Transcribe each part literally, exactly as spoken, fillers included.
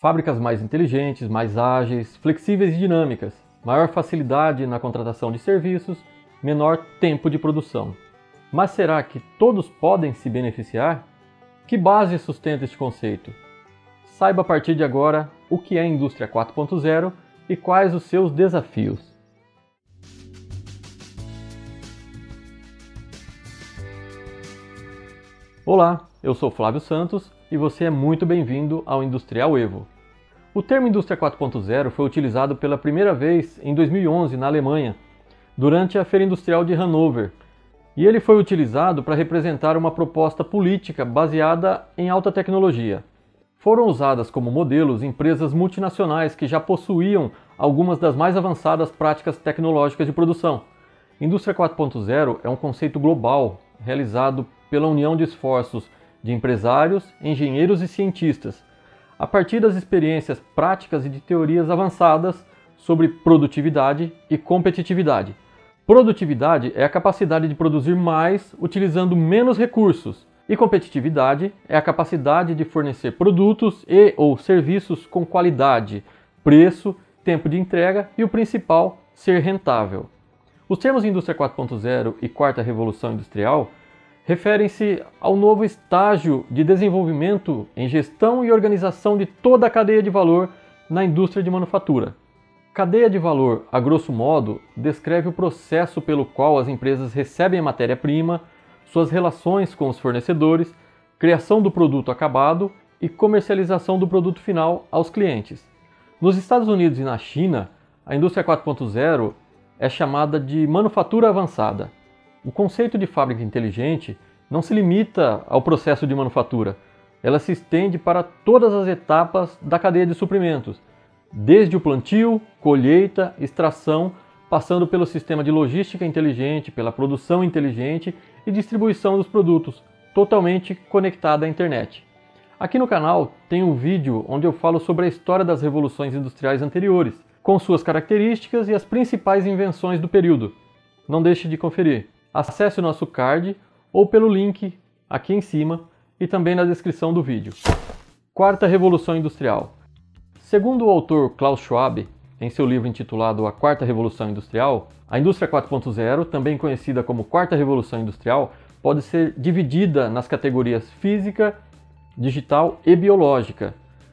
Fábricas mais inteligentes, mais ágeis, flexíveis e dinâmicas, maior facilidade na contratação de serviços, menor tempo de produção. Mas será que todos podem se beneficiar? Que base sustenta este conceito? Saiba a partir de agora o que é a Indústria quatro ponto zero e quais os seus desafios. Olá, eu sou Flávio Santos e você é muito bem-vindo ao Industrial Evo. O termo Indústria quatro ponto zero foi utilizado pela primeira vez em dois mil e onze na Alemanha, durante a Feira Industrial de Hannover, e ele foi utilizado para representar uma proposta política baseada em alta tecnologia. Foram usadas como modelos empresas multinacionais que já possuíam algumas das mais avançadas práticas tecnológicas de produção. Indústria quatro ponto zero é um conceito global realizado pela união de esforços de empresários, engenheiros e cientistas, a partir das experiências práticas e de teorias avançadas sobre produtividade e competitividade. Produtividade é a capacidade de produzir mais utilizando menos recursos, e competitividade é a capacidade de fornecer produtos e ou serviços com qualidade, preço, tempo de entrega e o principal, ser rentável. Os termos Indústria quatro ponto zero e Quarta Revolução Industrial referem-se ao novo estágio de desenvolvimento em gestão e organização de toda a cadeia de valor na indústria de manufatura. Cadeia de valor, a grosso modo, descreve o processo pelo qual as empresas recebem a matéria-prima, suas relações com os fornecedores, criação do produto acabado e comercialização do produto final aos clientes. Nos Estados Unidos e na China, a Indústria quatro ponto zero é chamada de manufatura avançada. O conceito de fábrica inteligente não se limita ao processo de manufatura, ela se estende para todas as etapas da cadeia de suprimentos, desde o plantio, colheita, extração, passando pelo sistema de logística inteligente, pela produção inteligente e distribuição dos produtos, totalmente conectada à internet. Aqui no canal tem um vídeo onde eu falo sobre a história das revoluções industriais anteriores, com suas características e as principais invenções do período. Não deixe de conferir. Acesse o nosso card ou pelo link aqui em cima e também na descrição do vídeo. Quarta Revolução Industrial. Segundo o autor Klaus Schwab, em seu livro intitulado A Quarta Revolução Industrial, a Indústria quatro ponto zero, também conhecida como Quarta Revolução Industrial, pode ser dividida nas categorias física, digital e biológica.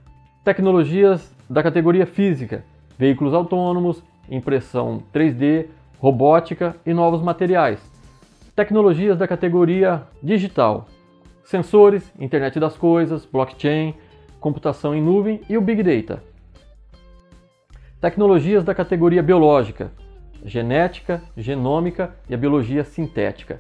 Tecnologias da categoria física, veículos autônomos, impressão três D, robótica e novos materiais. Tecnologias da categoria digital, sensores, internet das coisas, blockchain, computação em nuvem e o Big Data. Tecnologias da categoria biológica, genética, genômica e a biologia sintética.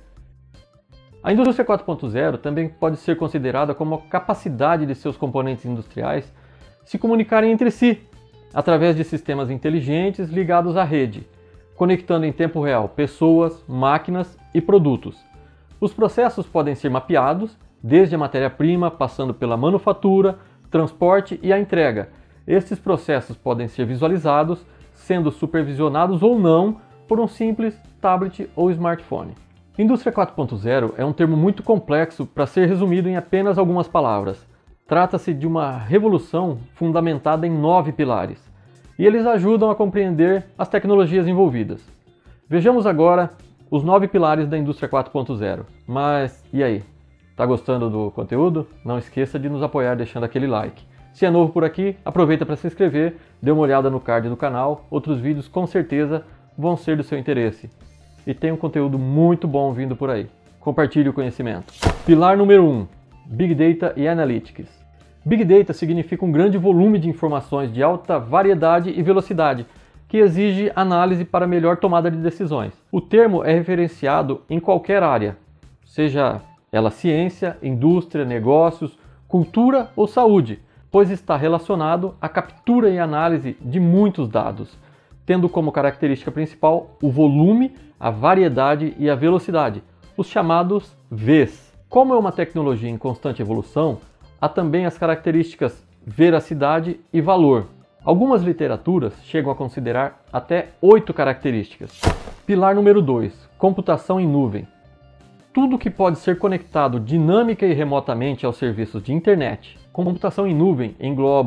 A Indústria quatro ponto zero também pode ser considerada como a capacidade de seus componentes industriais se comunicarem entre si, através de sistemas inteligentes ligados à rede, conectando em tempo real pessoas, máquinas e produtos. Os processos podem ser mapeados, desde a matéria-prima, passando pela manufatura, transporte e a entrega. Estes processos podem ser visualizados, sendo supervisionados ou não por um simples tablet ou smartphone. Indústria quatro ponto zero é um termo muito complexo para ser resumido em apenas algumas palavras. Trata-se de uma revolução fundamentada em nove pilares, e eles ajudam a compreender as tecnologias envolvidas. Vejamos agora os nove pilares da Indústria quatro ponto zero. Mas e aí? Tá gostando do conteúdo? Não esqueça de nos apoiar deixando aquele like. Se é novo por aqui, aproveita para se inscrever, dê uma olhada no card do canal, outros vídeos com certeza vão ser do seu interesse. E tem um conteúdo muito bom vindo por aí. Compartilhe o conhecimento. Pilar número um. Big Data e Analytics. Big Data significa um grande volume de informações de alta variedade e velocidade, que exige análise para melhor tomada de decisões. O termo é referenciado em qualquer área, seja ela ciência, indústria, negócios, cultura ou saúde, pois está relacionado à captura e análise de muitos dados, tendo como característica principal o volume, a variedade e a velocidade, os chamados Vs. Como é uma tecnologia em constante evolução, há também as características veracidade e valor. Algumas literaturas chegam a considerar até oito características. Pilar número dois. Computação em nuvem. Tudo que pode ser conectado dinâmica e remotamente aos serviços de internet. Computação em nuvem engloba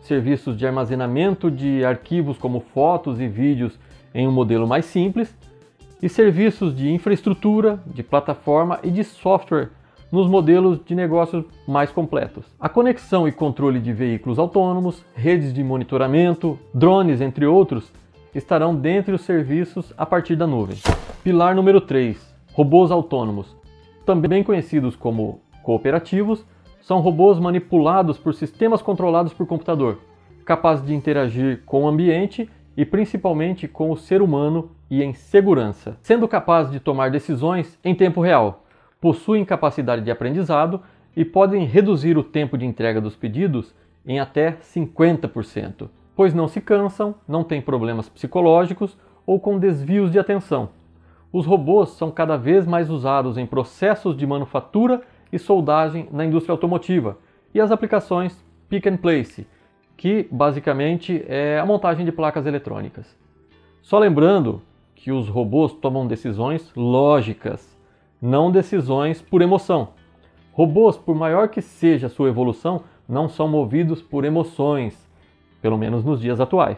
serviços de armazenamento de arquivos como fotos e vídeos em um modelo mais simples, e serviços de infraestrutura, de plataforma e de software nos modelos de negócios mais completos. A conexão e controle de veículos autônomos, redes de monitoramento, drones, entre outros, estarão dentre os serviços a partir da nuvem. Pilar número três. Robôs autônomos. Também conhecidos como cooperativos, são robôs manipulados por sistemas controlados por computador, capazes de interagir com o ambiente e principalmente com o ser humano e em segurança, sendo capazes de tomar decisões em tempo real. Possuem capacidade de aprendizado e podem reduzir o tempo de entrega dos pedidos em até cinquenta por cento, pois não se cansam, não têm problemas psicológicos ou com desvios de atenção. Os robôs são cada vez mais usados em processos de manufatura e soldagem na indústria automotiva e as aplicações Pick and Place, que basicamente é a montagem de placas eletrônicas. Só lembrando que os robôs tomam decisões lógicas, não decisões por emoção. Robôs, por maior que seja a sua evolução, não são movidos por emoções, pelo menos nos dias atuais.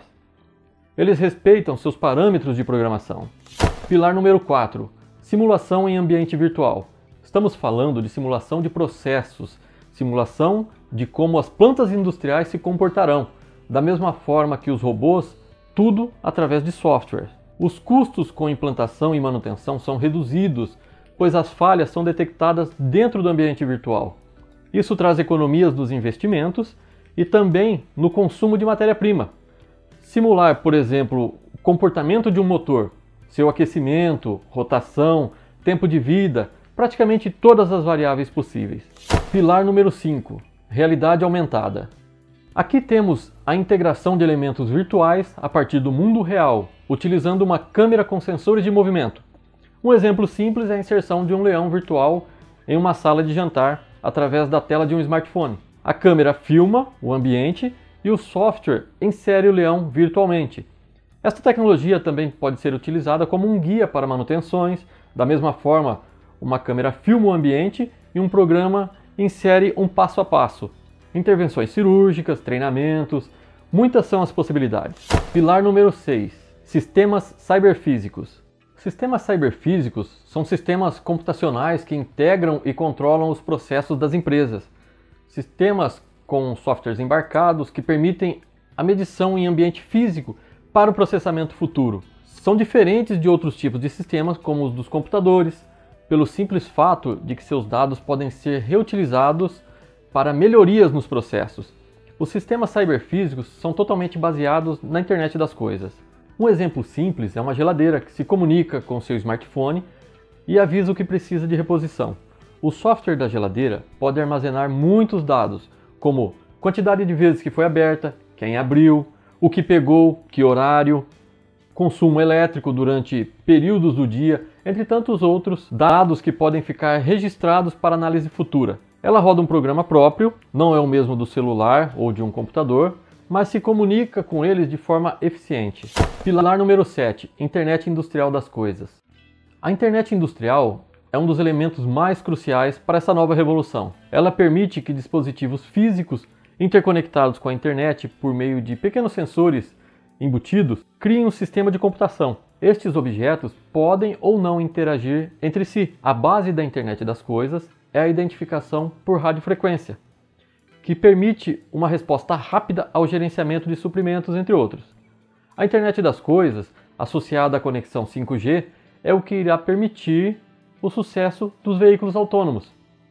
Eles respeitam seus parâmetros de programação. Pilar número quatro. Simulação em ambiente virtual. Estamos falando de simulação de processos, simulação de como as plantas industriais se comportarão, da mesma forma que os robôs, tudo através de software. Os custos com implantação e manutenção são reduzidos, pois as falhas são detectadas dentro do ambiente virtual. Isso traz economias nos investimentos e também no consumo de matéria-prima. Simular, por exemplo, o comportamento de um motor, seu aquecimento, rotação, tempo de vida, praticamente todas as variáveis possíveis. Pilar número cinco. Realidade aumentada. Aqui temos a integração de elementos virtuais a partir do mundo real, utilizando uma câmera com sensores de movimento. Um exemplo simples é a inserção de um leão virtual em uma sala de jantar através da tela de um smartphone. A câmera filma o ambiente e o software insere o leão virtualmente. Esta tecnologia também pode ser utilizada como um guia para manutenções. Da mesma forma, uma câmera filma o ambiente e um programa insere um passo a passo. Intervenções cirúrgicas, treinamentos, muitas são as possibilidades. Pilar número seis. Sistemas cyberfísicos. Sistemas cyberfísicos são sistemas computacionais que integram e controlam os processos das empresas. Sistemas com softwares embarcados que permitem a medição em ambiente físico para o processamento futuro. São diferentes de outros tipos de sistemas, como os dos computadores, pelo simples fato de que seus dados podem ser reutilizados para melhorias nos processos. Os sistemas cyberfísicos são totalmente baseados na internet das coisas. Um exemplo simples é uma geladeira que se comunica com seu smartphone e avisa o que precisa de reposição. O software da geladeira pode armazenar muitos dados, como quantidade de vezes que foi aberta, quem abriu, o que pegou, que horário, consumo elétrico durante períodos do dia, entre tantos outros dados que podem ficar registrados para análise futura. Ela roda um programa próprio, não é o mesmo do celular ou de um computador, mas se comunica com eles de forma eficiente. Pilar número sete. Internet Industrial das Coisas. A internet industrial é um dos elementos mais cruciais para essa nova revolução. Ela permite que dispositivos físicos interconectados com a internet por meio de pequenos sensores embutidos criem um sistema de computação. Estes objetos podem ou não interagir entre si. A base da internet das coisas é a identificação por radiofrequência, que permite uma resposta rápida ao gerenciamento de suprimentos, entre outros. A internet das coisas, associada à conexão cinco G, é o que irá permitir o sucesso dos veículos autônomos,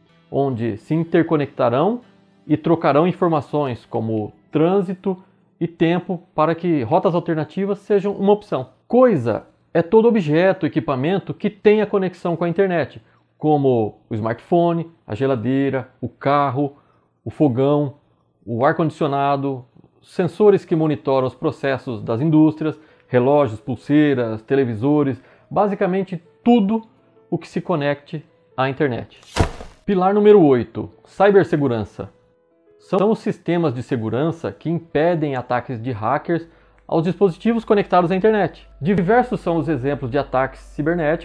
onde se interconectarão e trocarão informações como trânsito e tempo para que rotas alternativas sejam uma opção. Coisa é todo objeto, equipamento que tenha conexão com a internet, como o smartphone, a geladeira, o carro, o fogão, o ar-condicionado, sensores que monitoram os processos das indústrias, relógios, pulseiras, televisores, basicamente tudo o que se conecte à internet. Pilar número oito. Cibersegurança. São os sistemas de segurança que impedem ataques de hackers aos dispositivos conectados à internet. Diversos são os exemplos de ataques cibernéticos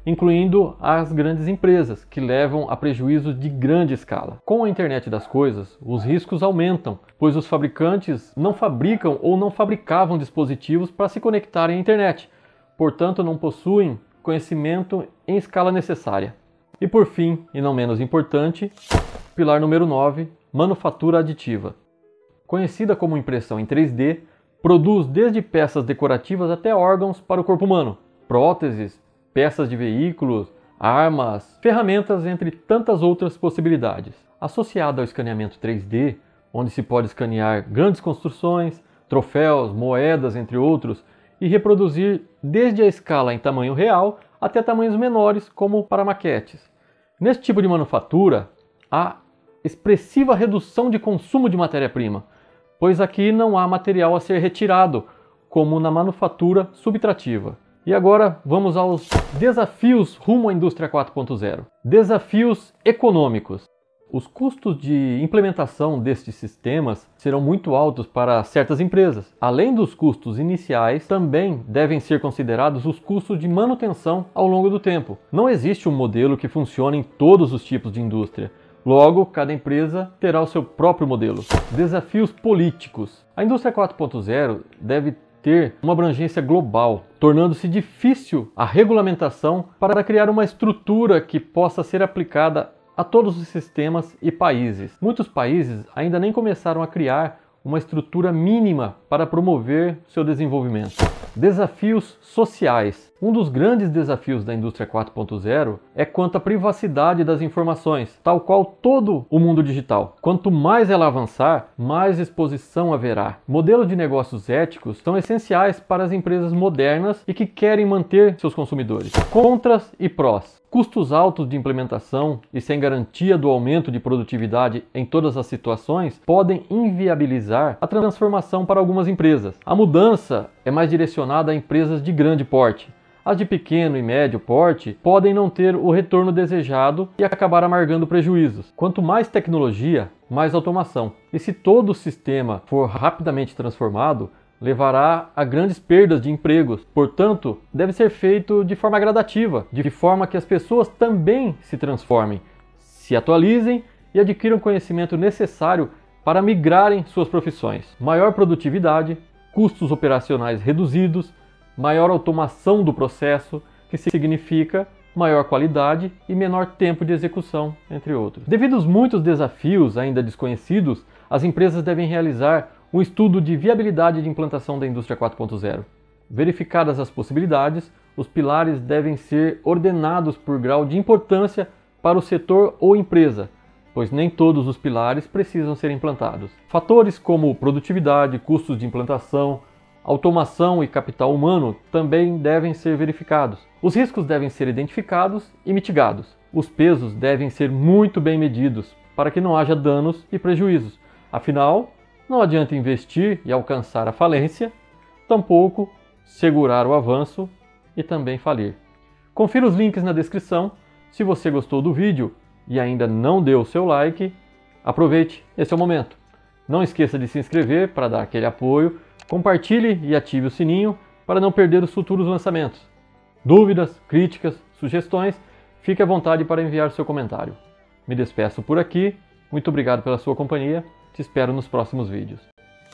incluindo as grandes empresas, que levam a prejuízos de grande escala. Com a internet das coisas, os riscos aumentam, pois os fabricantes não fabricam ou não fabricavam dispositivos para se conectarem à internet, portanto não possuem conhecimento em escala necessária. E por fim, e não menos importante, pilar número nove, manufatura aditiva. Conhecida como impressão em três D, produz desde peças decorativas até órgãos para o corpo humano, próteses, peças de veículos, armas, ferramentas, entre tantas outras possibilidades. Associada ao escaneamento três D, onde se pode escanear grandes construções, troféus, moedas, entre outros, e reproduzir desde a escala em tamanho real até tamanhos menores, como para maquetes. Nesse tipo de manufatura, há expressiva redução de consumo de matéria-prima, pois aqui não há material a ser retirado, como na manufatura subtrativa. E agora vamos aos desafios rumo à indústria quatro ponto zero. Desafios econômicos. Os custos de implementação destes sistemas serão muito altos para certas empresas. Além dos custos iniciais, também devem ser considerados os custos de manutenção ao longo do tempo. Não existe um modelo que funcione em todos os tipos de indústria. Logo, cada empresa terá o seu próprio modelo. Desafios políticos. A indústria quatro ponto zero deve ter uma abrangência global, tornando-se difícil a regulamentação para criar uma estrutura que possa ser aplicada a todos os sistemas e países. Muitos países ainda nem começaram a criar uma estrutura mínima para promover seu desenvolvimento. Desafios sociais. Um dos grandes desafios da indústria quatro ponto zero é quanto à privacidade das informações, tal qual todo o mundo digital. Quanto mais ela avançar, mais exposição haverá. Modelos de negócios éticos são essenciais para as empresas modernas e que querem manter seus consumidores. Contras e prós. Custos altos de implementação e sem garantia do aumento de produtividade em todas as situações podem inviabilizar a transformação para algumas empresas. A mudança é mais direcionada a empresas de grande porte. As de pequeno e médio porte podem não ter o retorno desejado e acabar amargando prejuízos. Quanto mais tecnologia, mais automação. E se todo o sistema for rapidamente transformado, levará a grandes perdas de empregos. Portanto, deve ser feito de forma gradativa, de forma que as pessoas também se transformem, se atualizem e adquiram o conhecimento necessário para migrarem suas profissões. Maior produtividade, custos operacionais reduzidos, maior automação do processo, que significa maior qualidade e menor tempo de execução, entre outros. Devido aos muitos desafios ainda desconhecidos, as empresas devem realizar um estudo de viabilidade de implantação da indústria quatro ponto zero. Verificadas as possibilidades, os pilares devem ser ordenados por grau de importância para o setor ou empresa, pois nem todos os pilares precisam ser implantados. Fatores como produtividade, custos de implantação, automação e capital humano também devem ser verificados. Os riscos devem ser identificados e mitigados. Os pesos devem ser muito bem medidos para que não haja danos e prejuízos. Afinal, não adianta investir e alcançar a falência, tampouco segurar o avanço e também falir. Confira os links na descrição. Se você gostou do vídeo e ainda não deu o seu like, aproveite, esse é o momento. Não esqueça de se inscrever para dar aquele apoio, compartilhe e ative o sininho para não perder os futuros lançamentos. Dúvidas, críticas, sugestões, fique à vontade para enviar seu comentário. Me despeço por aqui, muito obrigado pela sua companhia. Te espero nos próximos vídeos.